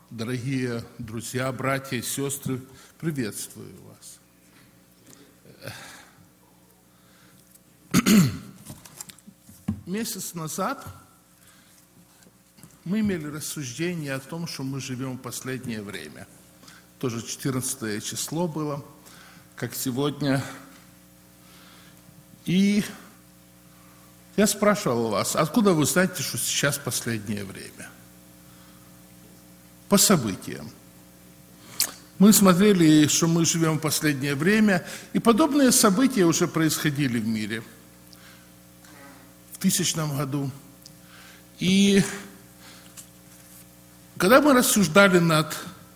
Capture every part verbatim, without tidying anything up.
Дорогие друзья, братья и сестры, приветствую вас. Месяц назад мы имели рассуждение о том, что мы живем в последнее время. Тоже четырнадцатое число было, как сегодня. И я спрашивал вас, откуда вы знаете, что сейчас последнее время? По событиям. Мы смотрели, что мы живем в последнее время, и подобные события уже происходили в мире в тысячном году. И когда мы рассуждали над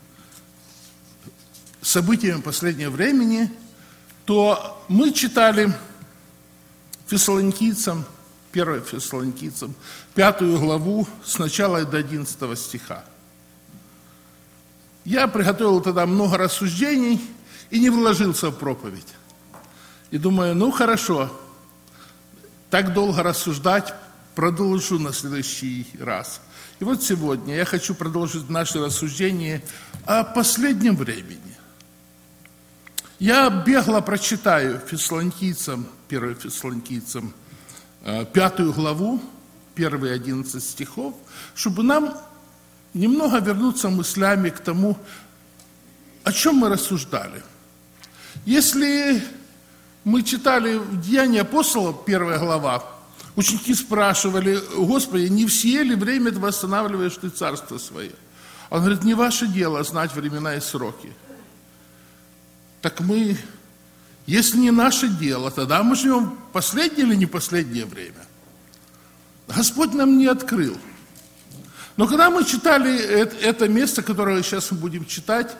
событиями последнего времени, то мы читали Фессалоникийцам, первое Фессалоникийцам, пятую главу с начала до одиннадцатого стиха. Я приготовил тогда много рассуждений и не вложился в проповедь. И думаю, ну хорошо, так долго рассуждать, продолжу на следующий раз. И вот сегодня я хочу продолжить наше рассуждение о последнем времени. Я бегло прочитаю Фессалоникийцам, первое Фессалоникийцам, пятую главу, первые одиннадцать стихов, чтобы нам немного вернуться мыслями к тому, о чем мы рассуждали. Если мы читали Деяния апостолов, первая глава, ученики спрашивали: Господи, не все ли время ты восстанавливаешь ты царство свое? Он говорит, не ваше дело знать времена и сроки. Так мы, если не наше дело, тогда мы живем в последнее или не последнее время? Господь нам не открыл. Но когда мы читали это место, которое сейчас мы будем читать,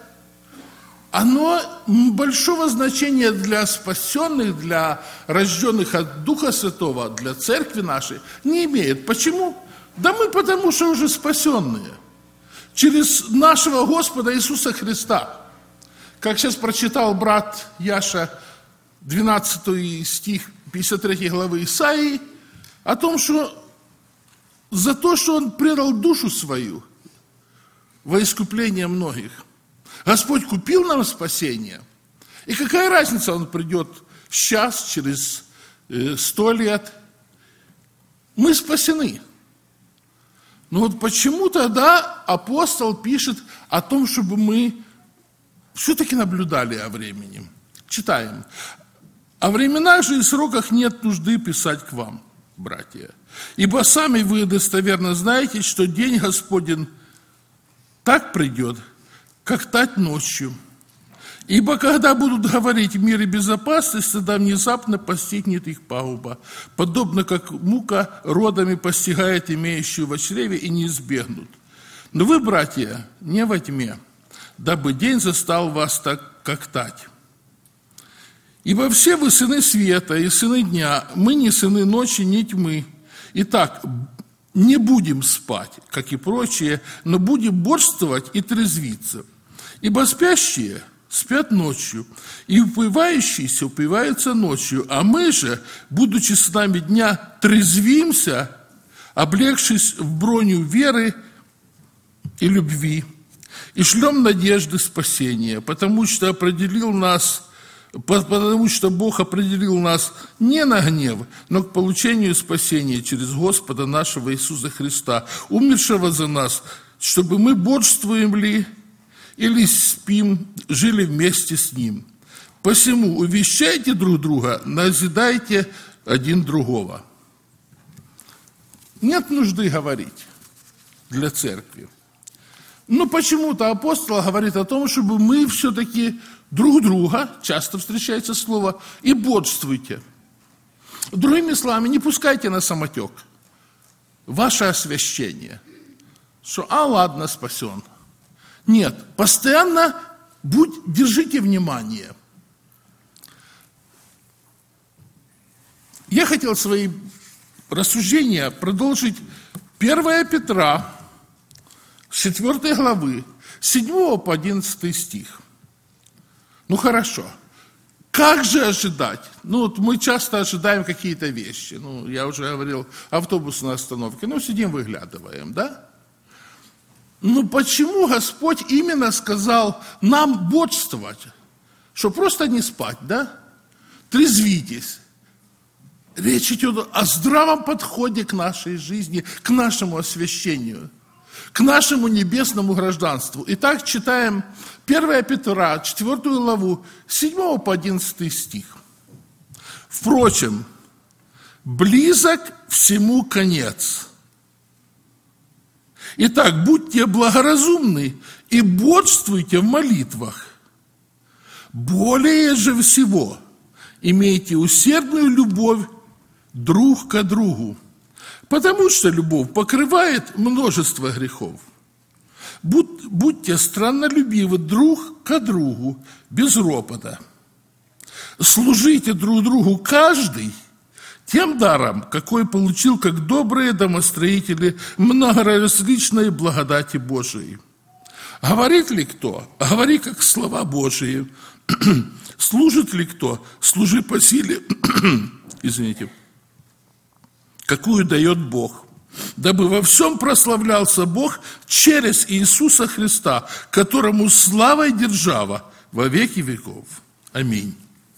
оно большого значения для спасенных, для рожденных от Духа Святого, для церкви нашей не имеет. Почему? Да мы потому что уже спасенные. Через нашего Господа Иисуса Христа. Как сейчас прочитал брат Яша двенадцатый стих пятьдесят третьей главы Исаии, о том, что за то, что Он предал душу свою во искупление многих. Господь купил нам спасение. И какая разница, Он придет сейчас, через сто лет. Мы спасены. Но вот почему тогда апостол пишет о том, чтобы мы все-таки наблюдали о времени. Читаем. О временах же и сроках нет нужды писать к вам, братья. Ибо сами вы достоверно знаете, что день Господень так придет, как тать ночью. Ибо когда будут говорить мир и безопасность, тогда внезапно постигнет их пагуба, подобно как мука родами постигает имеющую во чреве и не избегнут. Но вы, братья, не во тьме, дабы день застал вас так, как тать. Ибо все вы сыны света и сыны дня, мы не сыны ночи, ни тьмы. Итак, не будем спать, как и прочие, но будем бодрствовать и трезвиться. Ибо спящие спят ночью, и упивающиеся упиваются ночью, а мы же, будучи с нами дня, трезвимся, облегшись в броню веры и любви, и шлем надежды спасения, потому что определил нас Потому что Бог определил нас не на гнев, но к получению спасения через Господа нашего Иисуса Христа, умершего за нас, чтобы мы бодрствуем ли или спим, жили вместе с Ним. Посему увещайте друг друга, назидайте один другого. Нет нужды говорить для церкви. Но почему-то апостол говорит о том, чтобы мы все-таки друг друга, часто встречается слово, и бодрствуйте. Другими словами, не пускайте на самотек ваше освящение, что, а ладно, спасен. Нет, постоянно будь, держите внимание. Я хотел свои рассуждения продолжить первое Петра, с четвёртой главы, с седьмого по одиннадцатый стих. Ну хорошо. Как же ожидать? Ну вот мы часто ожидаем какие-то вещи. Ну, я уже говорил, автобус на остановке. Ну, сидим, выглядываем, да? ну почему Господь именно сказал нам бодрствовать? Что просто не спать, да? Трезвитесь. Речь идет о здравом подходе к нашей жизни, к нашему освящению, к нашему небесному гражданству. Итак, читаем первое Петра, четвёртую главу, с седьмого по одиннадцатый стих. Впрочем, близок всему конец. Итак, будьте благоразумны и бодрствуйте в молитвах. Более же всего имейте усердную любовь друг к другу, потому что любовь покрывает множество грехов. Будь, будьте страннолюбивы друг к другу, без ропота. Служите друг другу каждый тем даром, какой получил как добрые домостроители многоразличной благодати Божией. Говорит ли кто? Говори как слова Божии. Служит ли кто? Служи по силе, извините, какую дает Бог, дабы во всем прославлялся Бог через Иисуса Христа, которому слава и держава во веки веков. Аминь.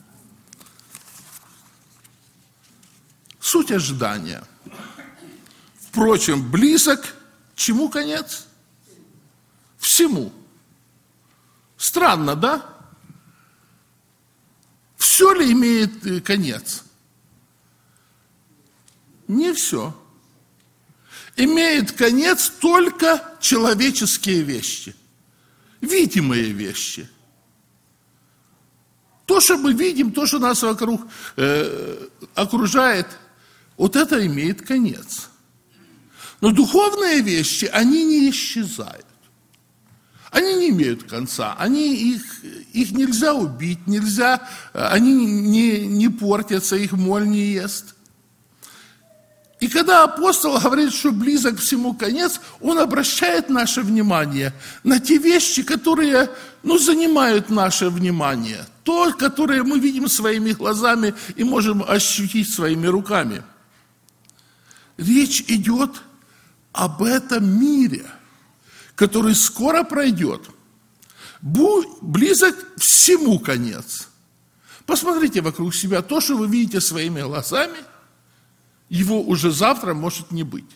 Суть ожидания. Впрочем, близок чему конец? Всему. Странно, да? Все ли имеет конец? Не все. Имеет конец только человеческие вещи, видимые вещи. То, что мы видим, то, что нас вокруг э, окружает, вот это имеет конец. Но духовные вещи, они не исчезают. Они не имеют конца, они, их, их нельзя убить, нельзя, они не, не портятся, их моль не ест. И когда апостол говорит, что близок всему конец, он обращает наше внимание на те вещи, которые, ну, занимают наше внимание. То, которое мы видим своими глазами и можем ощутить своими руками. Речь идет об этом мире, который скоро пройдет. Близок всему конец. Посмотрите вокруг себя. То, что вы видите своими глазами, его уже завтра может не быть.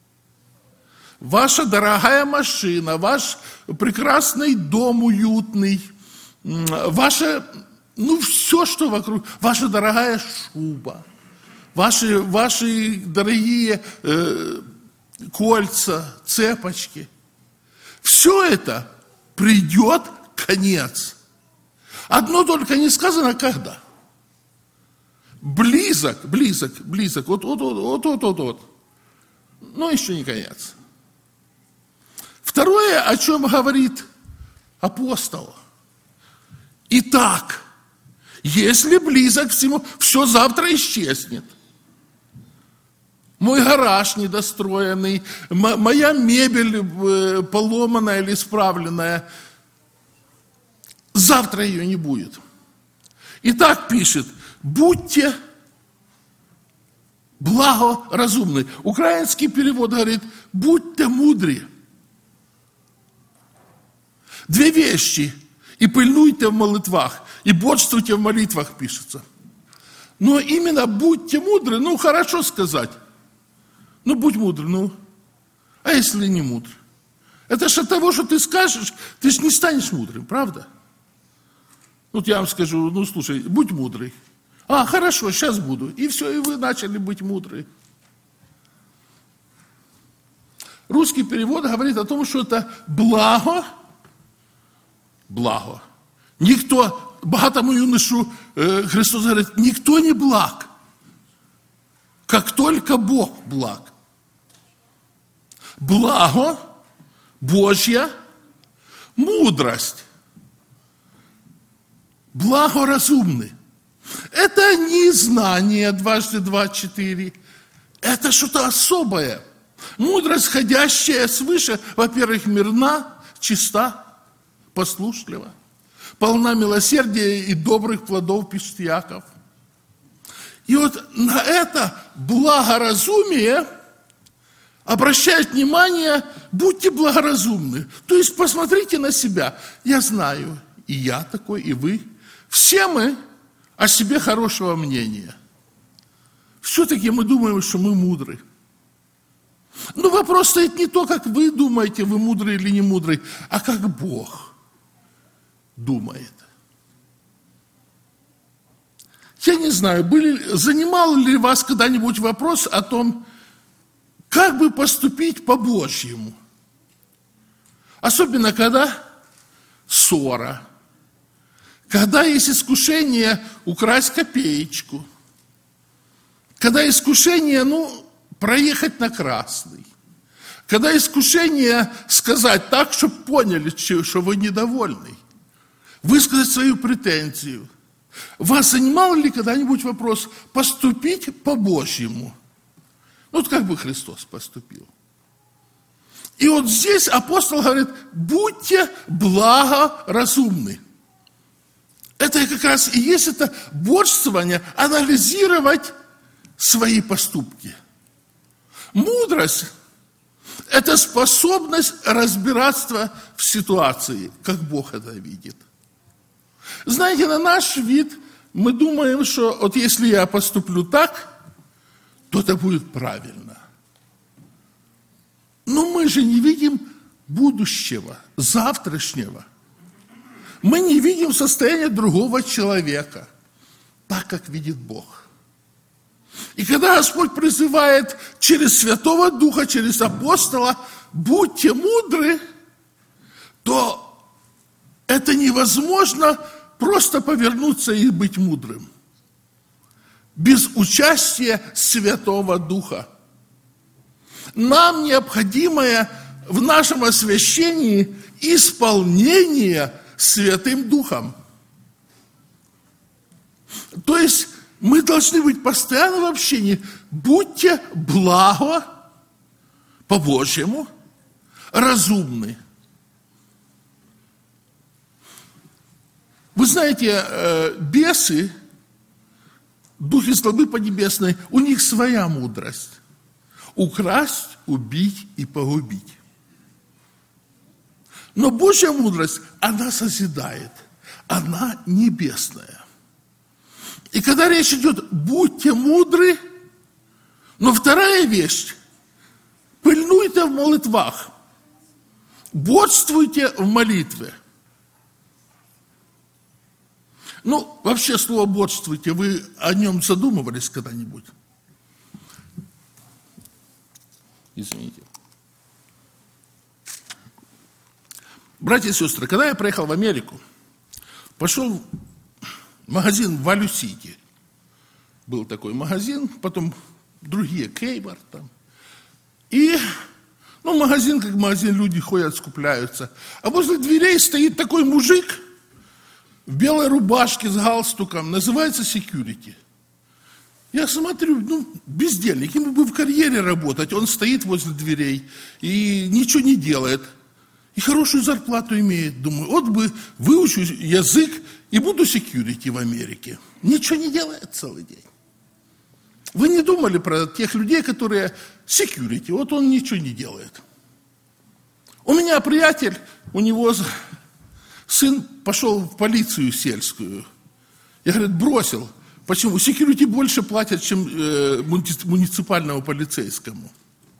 Ваша дорогая машина, ваш прекрасный дом уютный, ваше, ну, все, что вокруг, ваша дорогая шуба, ваши, ваши дорогие э, кольца, цепочки, все это придет конец. Одно только не сказано, когда. Близок, близок, близок, вот, вот, вот, вот, вот, вот. Но еще не конец. Второе, о чем говорит апостол. Итак, если близок всему, все завтра исчезнет. Мой гараж недостроенный, моя мебель поломанная или исправленная, завтра ее не будет. Итак, пишет, будьте благоразумны. Украинский перевод говорит, будьте мудры. Две вещи. И пильнуйте в молитвах, и бодрствуйте в молитвах, пишется. Но именно будьте мудры, ну, хорошо сказать. Ну, будь мудр, ну. А если не мудр? Это же от того, что ты скажешь, ты же не станешь мудрым, правда? Вот я вам скажу, ну, слушай, будь мудрый. А, хорошо, сейчас буду. И все, и вы начали быть мудры. Русский перевод говорит о том, что это благо, благо. Никто, богатому юношу э, Христос говорит, никто не благ, как только Бог благ. Благо, Божья мудрость, благоразумный. Это не знание дважды два, четыре. Это что-то особое. Мудрость, ходящая свыше, во-первых, мирна, чиста, послушлива, полна милосердия и добрых плодов, пишет Яков. И вот на это благоразумие обращает внимание, будьте благоразумны. То есть посмотрите на себя. Я знаю, и я такой, и вы. Все мы о себе хорошего мнения. Все-таки мы думаем, что мы мудры. Но вопрос стоит не то, как вы думаете, вы мудрый или не мудрый, а как Бог думает. Я не знаю, были, занимал ли вас когда-нибудь вопрос о том, как бы поступить по-божьему? Особенно, когда ссора, когда есть искушение украсть копеечку, когда искушение, ну, проехать на красный, когда искушение сказать так, чтобы поняли, что вы недовольны, высказать свою претензию. Вас занимал ли когда-нибудь вопрос поступить по-божьему? Ну, вот как бы Христос поступил. И вот здесь апостол говорит, будьте благоразумны. Это как раз и есть это бодрствование, анализировать свои поступки. Мудрость – это способность разбираться в ситуации, как Бог это видит. Знаете, на наш вид мы думаем, что вот если я поступлю так, то это будет правильно. Но мы же не видим будущего, завтрашнего. Мы не видим состояние другого человека, так, как видит Бог. И когда Господь призывает через Святого Духа, через апостола, будьте мудры, то это невозможно просто повернуться и быть мудрым. Без участия Святого Духа. Нам необходимое в нашем освящении исполнение Святым Духом. То есть мы должны быть постоянно в общении. Будьте благо, по-божьему, разумны. Вы знаете, бесы, духи злобы поднебесной, у них своя мудрость. Украсть, убить и погубить. Но Божья мудрость, она созидает. Она небесная. И когда речь идет, будьте мудры, но вторая вещь, пильнуйте в молитвах, бодствуйте в молитве. Ну, вообще слово «бодствуйте», вы о нем задумывались когда-нибудь? Извините. Братья и сестры, когда я приехал в Америку, пошел в магазин в Алю-Сити. Был такой магазин, потом другие, Кейбар там. И, ну, магазин как магазин, люди ходят, скупляются. А возле дверей стоит такой мужик в белой рубашке с галстуком, называется security. Я смотрю, ну, бездельник, ему бы в карьере работать, он стоит возле дверей и ничего не делает. И хорошую зарплату имеет. Думаю, вот бы выучу язык и буду security в Америке. Ничего не делает целый день. Вы не думали про тех людей, которые security, вот он ничего не делает. У меня приятель, у него сын пошел в полицию сельскую. Я, говорит, бросил. Почему? Security больше платят, чем э, муниципальному полицейскому.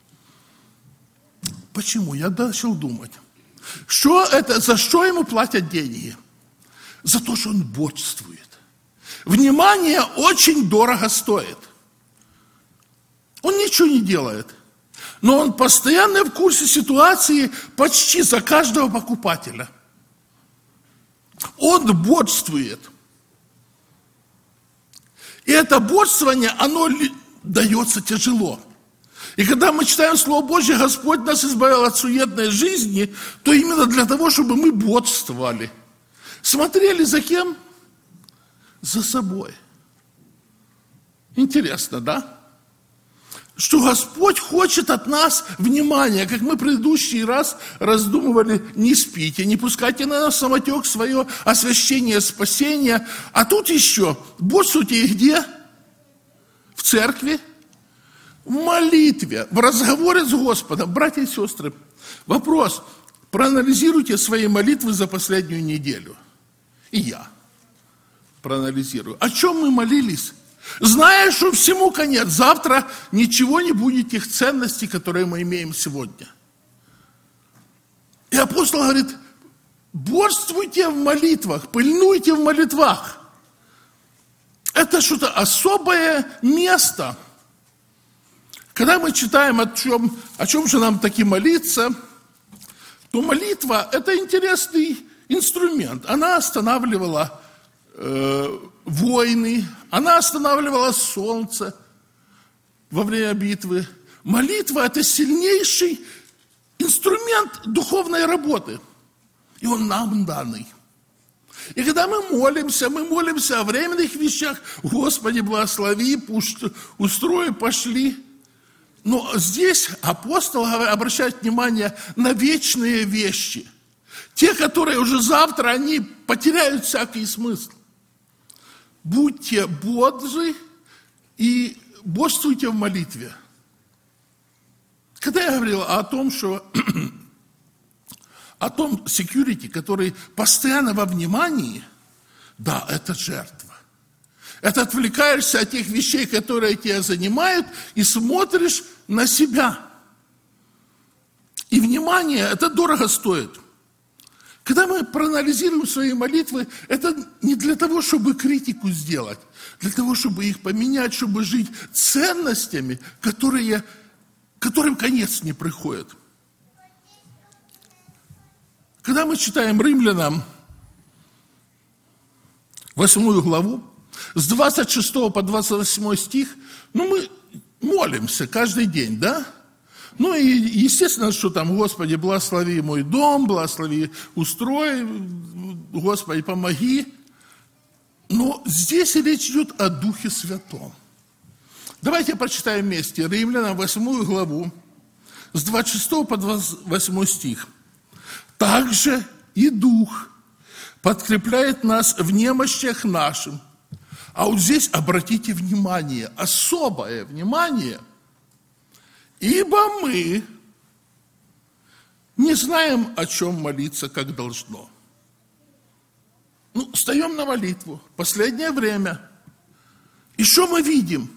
Почему? Я начал думать. Что это, за что ему платят деньги? За то, что он бодствует. Внимание очень дорого стоит. Он ничего не делает. Но он постоянно в курсе ситуации почти за каждого покупателя. Он бодствует. И это бодствование, оно дается тяжело. И когда мы читаем Слово Божье, Господь нас избавил от суетной жизни, то именно для того, чтобы мы бодствовали. Смотрели за кем? За собой. Интересно, да? Что Господь хочет от нас внимания, как мы в предыдущий раз раздумывали, не спите, не пускайте на нас самотек свое освящение, спасение. А тут еще, бодствуйте где? В церкви. в молитве, в разговоре с Господом. Братья и сестры, вопрос. Проанализируйте свои молитвы за последнюю неделю. И я проанализирую. О чем мы молились? Зная, что всему конец. Завтра ничего не будет тех ценностей, которые мы имеем сегодня. И апостол говорит, борствуйте в молитвах, пыльнуйте в молитвах. Это что-то особое место. Когда мы читаем, о чем, о чем же нам таки молиться, то молитва – это интересный инструмент. Она останавливала э, войны, она останавливала солнце во время битвы. Молитва – это сильнейший инструмент духовной работы. И он нам данный. И когда мы молимся, мы молимся о временных вещах. Господи, благослови, пусть устрой, пошли. Но здесь апостол обращает внимание на вечные вещи. Те, которые уже завтра, они потеряют всякий смысл. Будьте бодры и бодрствуйте в молитве. Когда я говорил о том, что о том security, который постоянно во внимании, да, это жертва. Это отвлекаешься от тех вещей, которые тебя занимают, и смотришь на себя. И внимание, это дорого стоит. Когда мы проанализируем свои молитвы, это не для того, чтобы критику сделать, для того, чтобы их поменять, чтобы жить ценностями, которые, которым конец не приходит. Когда мы читаем Римлянам восьмую главу, с двадцать шестого по двадцать восьмой стих, ну, мы молимся каждый день, да? Ну, и естественно, что там, Господи, благослови мой дом, благослови, устрой, Господи, помоги. Но здесь речь идет о Духе Святом. Давайте прочитаем вместе Римлянам восьмую главу, с двадцать шестого по двадцать восьмой стих. «Также и Дух подкрепляет нас в немощах нашим». А вот здесь обратите внимание, особое внимание. «Ибо мы не знаем, о чем молиться, как должно». Ну, встаем на молитву, последнее время. И что мы видим?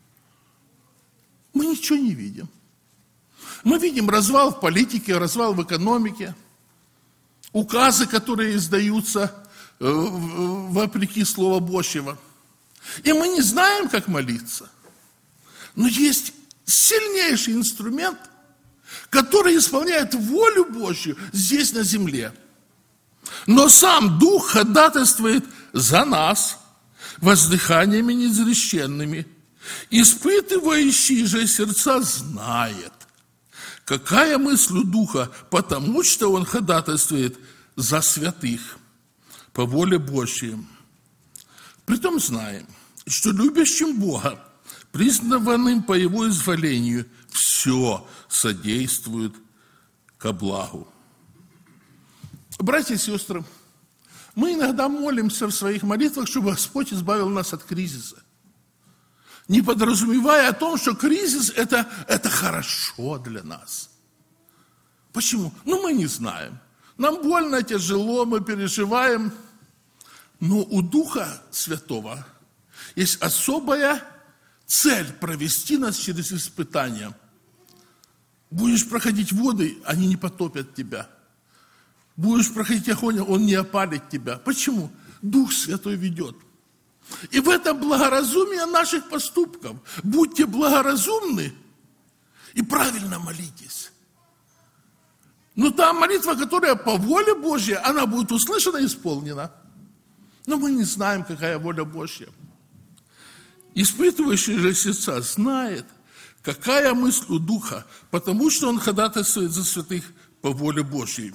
Мы ничего не видим. Мы видим развал в политике, развал в экономике, указы, которые издаются э, вопреки Слову Божьего. И мы не знаем, как молиться. Но есть сильнейший инструмент, который исполняет волю Божью здесь на земле. Но сам Дух ходатайствует за нас воздыханиями неизреченными. Испытывающий же сердца знает, какая мысль у Духа, потому что Он ходатайствует за святых по воле Божьей. Притом знаем, что любящим Бога, признанным по Его изволению, все содействует ко благу. Братья и сестры, мы иногда молимся в своих молитвах, чтобы Господь избавил нас от кризиса, не подразумевая о том, что кризис это, это хорошо для нас. Почему? Ну, мы не знаем. Нам больно, тяжело, мы переживаем. Но у Духа Святого есть особая цель провести нас через испытания. Будешь проходить воды, они не потопят тебя. Будешь проходить огонь, он не опалит тебя. Почему? Дух Святой ведет. И в этом благоразумие наших поступков. Будьте благоразумны и правильно молитесь. Но та молитва, которая по воле Божьей, она будет услышана и исполнена. Но мы не знаем, какая воля Божья. Испытывающий же сердца знает, какая мысль у Духа, потому что он ходатайствует за святых по воле Божьей.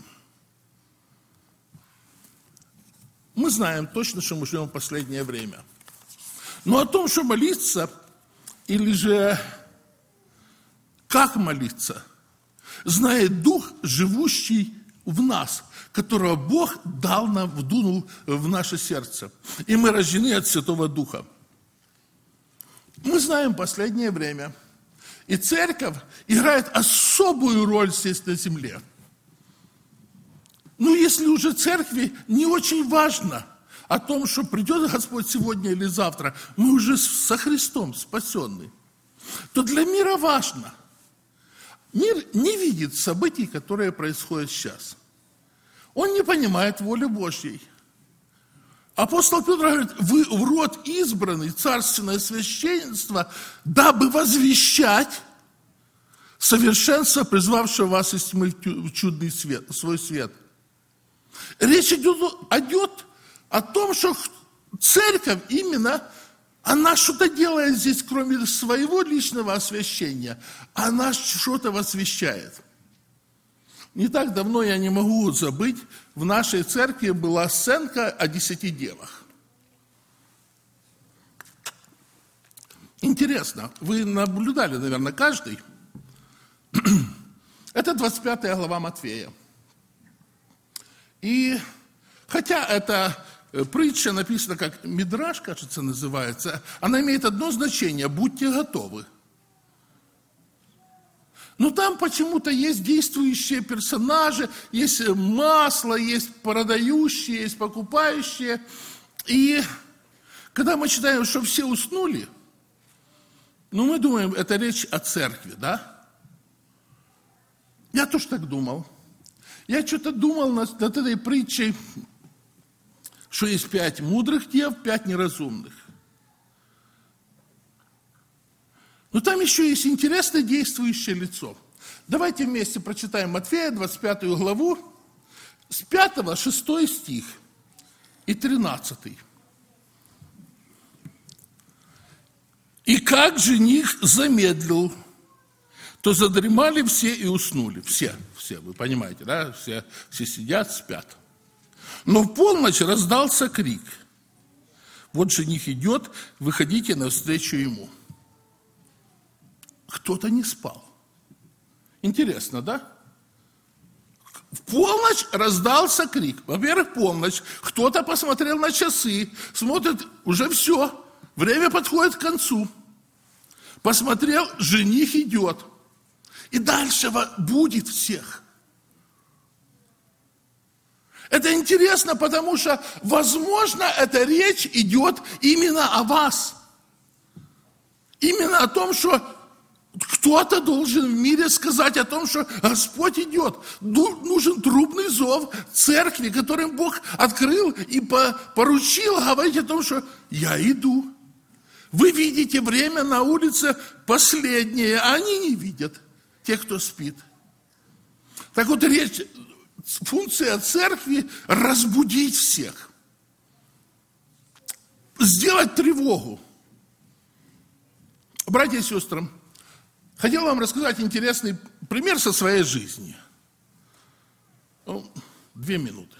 Мы знаем точно, что мы живем в последнее время. Но о том, что молиться, или же как молиться, знает Дух, живущий в нас, которого Бог дал нам, вдунул в наше сердце. И мы рождены от Святого Духа. Мы знаем последнее время, И церковь играет особую роль здесь на земле. Ну, если уже церкви не очень важно о том, что придет Господь сегодня или завтра, мы уже со Христом спасенны, то для мира важно. Мир не видит событий, которые происходят сейчас. Он не понимает воли Божьей. Апостол Петр говорит, вы в род избранный, царственное священство, дабы возвещать совершенство, призвавшего вас из тьмы в чудный свет, в свой свет. Речь идет, идет о том, что церковь именно, она что-то делает здесь, кроме своего личного освящения, она что-то возвещает. Не так давно, я не могу забыть, в нашей церкви была сценка о десяти девах. Интересно, вы наблюдали, наверное, каждый. Это двадцать пятая глава Матфея. И хотя эта притча написана как мидраш, кажется, называется, она имеет одно значение – будьте готовы. Но там почему-то есть действующие персонажи, есть масло, есть продающие, есть покупающие. И когда мы читаем, что все уснули, ну, мы думаем, это речь о церкви, да? Я тоже так думал. Я что-то думал над, над этой притчей, что есть пять мудрых дев, пять неразумных. Но там еще есть интересное действующее лицо. Давайте вместе прочитаем Матфея, двадцать пятую главу, с пятого, шестой стих и тринадцатый. «И как жених замедлил, то задремали все и уснули». Все, все, вы понимаете, да? Все, все сидят, спят. Но в полночь раздался крик. Вот жених идет, выходите навстречу ему. Кто-то не спал. Интересно, да? В полночь раздался крик. Во-первых, полночь. Кто-то посмотрел на часы, смотрит, уже все, время подходит к концу. Посмотрел, жених идет. И дальше будет всех. Это интересно, потому что, возможно, эта речь идет именно о вас. Именно о том, что кто-то должен в мире сказать о том, что Господь идет. Нужен трубный зов церкви, которым Бог открыл и поручил говорить о том, что я иду. Вы видите время на улице последнее, а они не видят, те, кто спит. Так вот, речь, функция церкви – разбудить всех. Сделать тревогу. Братья и сестры, хотел вам рассказать интересный пример со своей жизни. Ну, две минуты.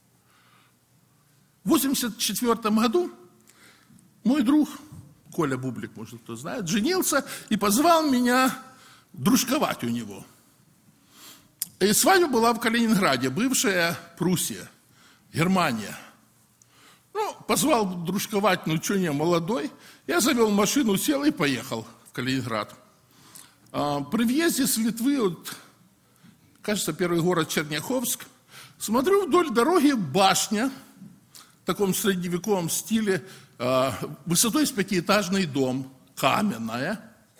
В восемьдесят четвёртом году мой друг, Коля Бублик, может, кто знает, женился и позвал меня дружковать у него. И свадьба была в Калининграде, бывшая Пруссия, Германия. Ну, позвал дружковать, ну, что не, молодой. Я завел машину, сел и поехал в Калининград. При въезде с Литвы, вот, кажется, первый город Черняховск, смотрю, вдоль дороги башня в таком средневековом стиле, высотой с пятиэтажный дом, каменная.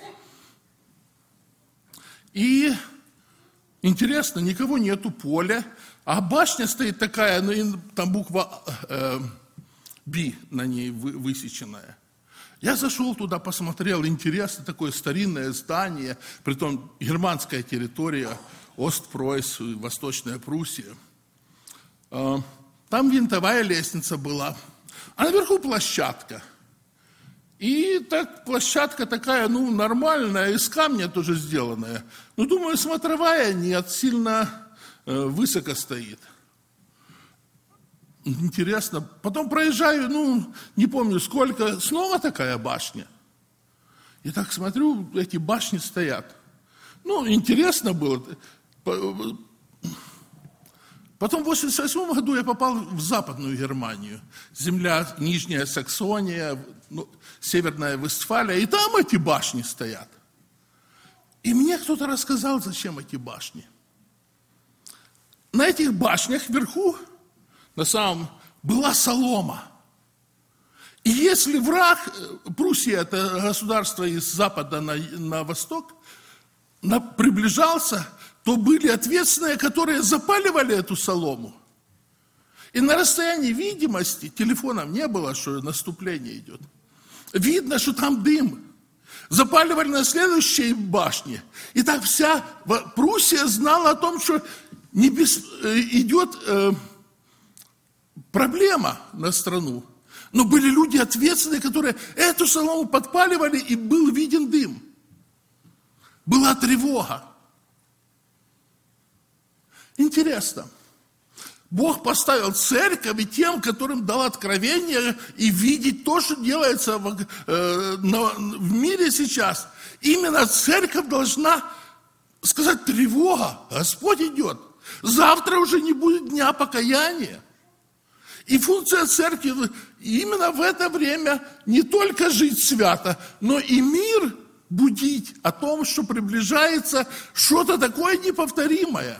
И интересно, никого нету, поля, а башня стоит такая, ну, там буква э, «Би» на ней высеченная. Я зашел туда, посмотрел, интересно, такое старинное здание, притом германская территория, Остпройс, Восточная Пруссия. Там винтовая лестница была, а наверху площадка. И так площадка такая, ну, нормальная, из камня тоже сделанная. Ну, думаю, смотровая нет, сильно э, высоко стоит. Интересно. Потом проезжаю, ну, не помню сколько, снова такая башня. И так смотрю, эти башни стоят. Ну, интересно было. Потом в восемьдесят восьмом году я попал в Западную Германию. Земля Нижняя Саксония, ну, Северная Вестфалия. И там эти башни стоят. И мне кто-то рассказал, зачем эти башни. На этих башнях вверху, на самом, была солома. И если враг, Пруссия, это государство из запада на, на восток, на, приближался, то были ответственные, которые запаливали эту солому. И на расстоянии видимости, телефоном не было, что наступление идет, видно, что там дым. Запаливали на следующей башне. И так вся Пруссия знала о том, что не без, идет э, проблема на страну. Но были люди ответственные, которые эту солому подпаливали, и был виден дым. Была тревога. Интересно. Бог поставил церковь и тем, которым дал откровение и видеть то, что делается в, э, на, в мире сейчас. Именно церковь должна сказать: тревога, Господь идет. Завтра уже не будет дня покаяния. И функция церкви именно в это время не только жить свято, но и мир будить о том, что приближается что-то такое неповторимое.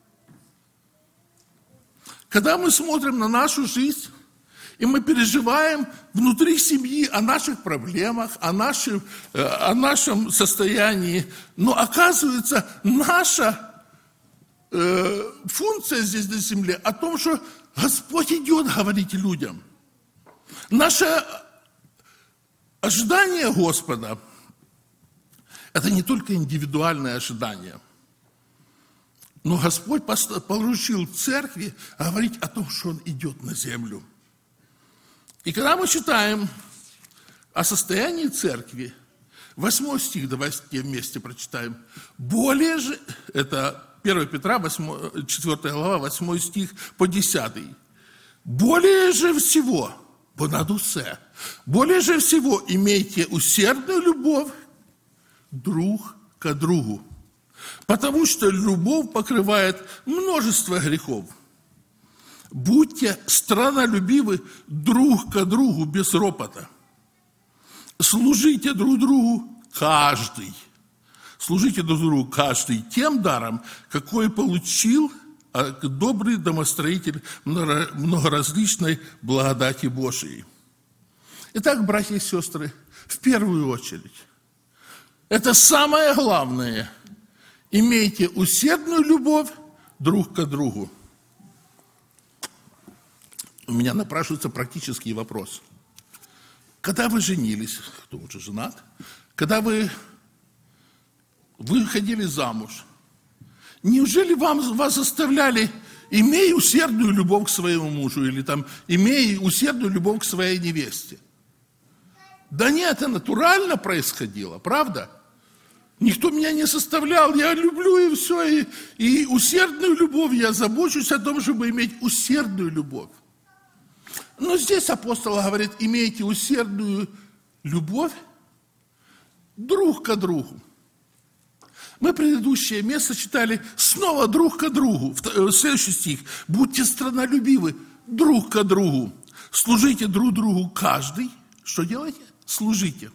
Когда мы смотрим на нашу жизнь, и мы переживаем внутри семьи о наших проблемах, о нашем, о нашем состоянии, но оказывается, наша э, функция здесь на земле о том, что Господь идет говорить людям. Наше ожидание Господа – это не только индивидуальное ожидание, но Господь поручил церкви говорить о том, что Он идет на землю. И когда мы читаем о состоянии церкви, восьмой стих, давайте вместе прочитаем. Более же, это первое Петра, четвёртая глава, восьмой стих по десятый. Более же всего, понад усе, более же всего имейте усердную любовь друг к другу, потому что любовь покрывает множество грехов. Будьте страннолюбивы друг к другу без ропота. Служите друг другу каждый. Служите друг другу каждый тем даром, какой получил добрый домостроитель многоразличной благодати Божией. Итак, братья и сестры, в первую очередь, это самое главное. Имейте усердную любовь друг к другу. У меня напрашивается практический вопрос. Когда вы женились, кто уже женат, когда вы выходили замуж, неужели вам, вас заставляли, имей усердную любовь к своему мужу, или там, имей усердную любовь к своей невесте? Да нет, это натурально происходило, правда? Никто меня не составлял, я люблю и все, и, и усердную любовь, я забочусь о том, чтобы иметь усердную любовь. Но здесь апостол говорит, имейте усердную любовь друг к другу. Мы предыдущее место читали снова друг к другу. Следующий стих. Будьте страннолюбивы друг к другу. Служите друг другу каждый. Что делаете? Служите.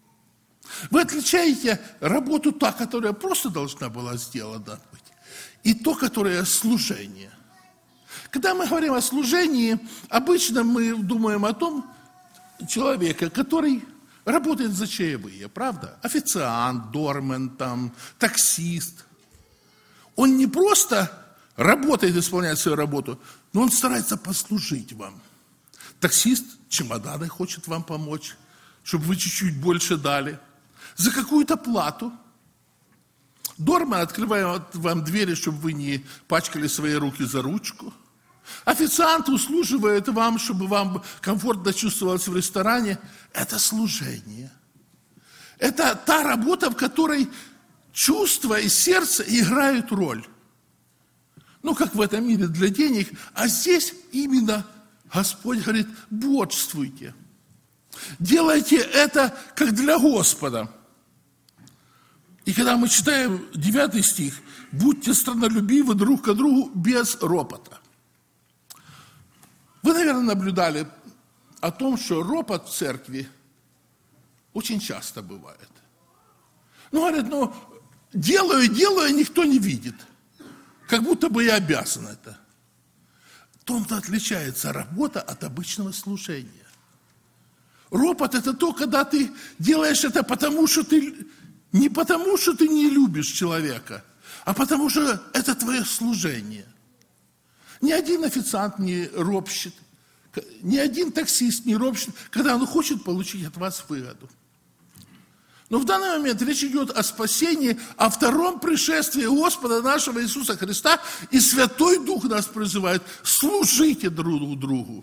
Вы отличаете работу та, которая просто должна была сделана быть, и то, которое служение. Когда мы говорим о служении, обычно мы думаем о том человеке, который работает за чаевые, правда? Официант, дормен, там, таксист. Он не просто работает, исполняет свою работу, но он старается послужить вам. Таксист чемоданы хочет вам помочь, чтобы вы чуть-чуть больше дали. За какую-то плату. Дормен открывает вам двери, чтобы вы не пачкали свои руки за ручку. Официант услуживает вам, чтобы вам комфортно чувствовалось в ресторане. Это служение. Это та работа, в которой чувства и сердце играют роль. Ну, как в этом мире для денег. А здесь именно Господь говорит, бодрствуйте. Делайте это, как для Господа. И когда мы читаем девятый стих, будьте страннолюбивы друг к другу без ропота. Вы, наверное, наблюдали о том, что ропот в церкви очень часто бывает. Ну, говорят, ну, делаю, делаю, никто не видит. Как будто бы я обязан это. В том-то отличается работа от обычного служения. Ропот – это то, когда ты делаешь это потому, что ты, не потому, что ты не любишь человека, а потому, что это твое служение. Ни один официант не ропщет, ни один таксист не ропщет, когда он хочет получить от вас выгоду. Но в данный момент речь идет о спасении, о втором пришествии Господа нашего Иисуса Христа, и Святой Дух нас призывает: служите друг другу.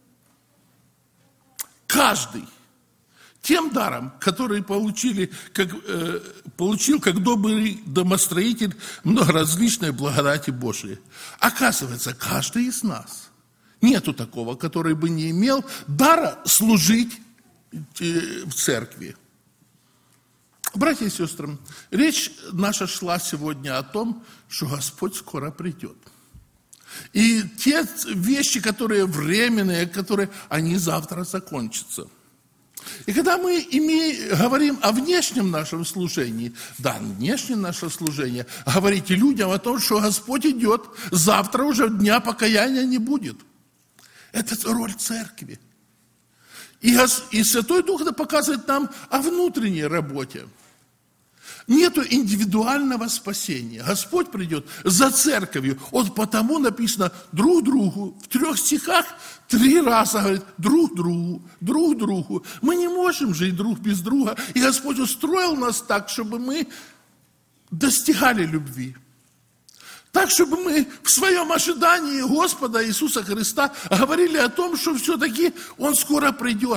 Каждый тем даром, который получили, как, э, получил как добрый домостроитель многоразличной благодати Божией. Оказывается, каждый из нас, нету такого, который бы не имел дара служить э, в церкви. Братья и сестры, речь наша шла сегодня о том, что Господь скоро придет. И те вещи, которые временные, которые, они завтра закончатся. И когда мы имеем, говорим о внешнем нашем служении, да, внешнее наше служение, говорите людям о том, что Господь идет, завтра уже дня покаяния не будет. Это роль церкви. И, и Святой Дух показывает нам о внутренней работе. Нету индивидуального спасения. Господь придет за церковью. Вот потому написано друг другу. В трех стихах три раза говорит друг другу, друг другу. Мы не можем жить друг без друга. И Господь устроил нас так, чтобы мы достигали любви. Так, чтобы мы в своем ожидании Господа Иисуса Христа говорили о том, что все-таки Он скоро придет.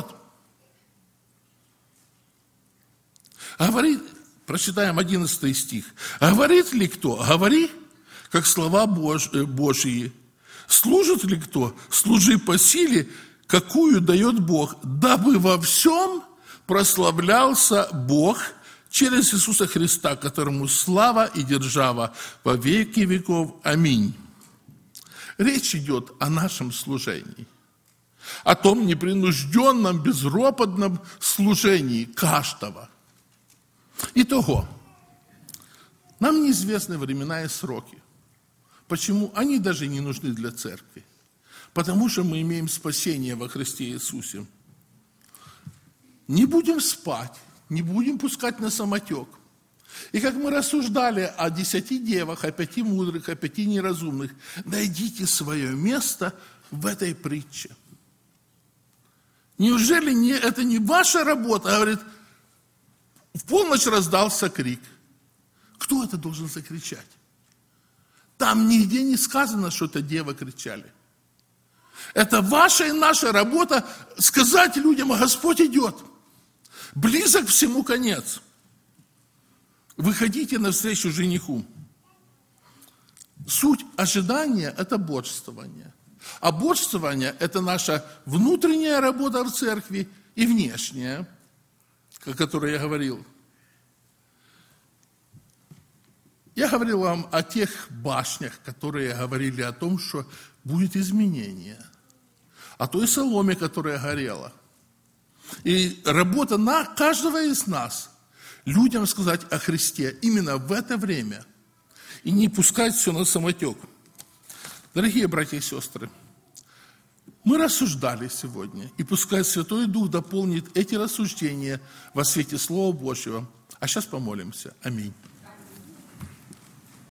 Говорит... Прочитаем одиннадцатый стих. «Говорит ли кто? Говори, как слова Божьи. Служит ли кто? Служи по силе, какую дает Бог, дабы во всем прославлялся Бог через Иисуса Христа, которому слава и держава во веки веков. Аминь». Речь идет о нашем служении, о том непринужденном, безропотном служении каждого. Итого, нам неизвестны времена и сроки. Почему? Они даже не нужны для церкви. Потому что мы имеем спасение во Христе Иисусе. Не будем спать, не будем пускать на самотек. И как мы рассуждали о десяти девах, о пяти мудрых, о пяти неразумных, найдите свое место в этой притче. Неужели не, это не ваша работа? А говорит, в полночь раздался крик. Кто это должен закричать? Там нигде не сказано, что это девы кричали. Это ваша и наша работа сказать людям: Господь идет. Близок всему конец. Выходите навстречу жениху. Суть ожидания – это бодрствование. А бодрствование – это наша внутренняя работа в церкви и внешняя, о которой я говорил. Я говорил вам о тех башнях, которые говорили о том, что будет изменение. О той соломе, которая горела. И работа на каждого из нас – людям сказать о Христе именно в это время. И не пускать все на самотек. Дорогие братья и сестры, мы рассуждали сегодня, и пускай Святой Дух дополнит эти рассуждения во свете Слова Божьего. А сейчас помолимся. Аминь.